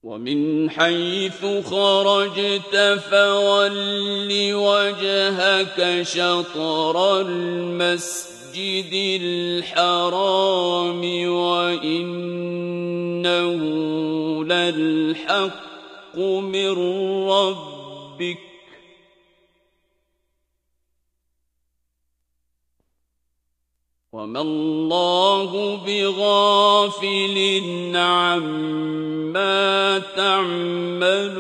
ومن حيث خرجت فول وجهك شطر المسجد الحرام وإنه للحق من ربك وما الله بغافل عما تعملون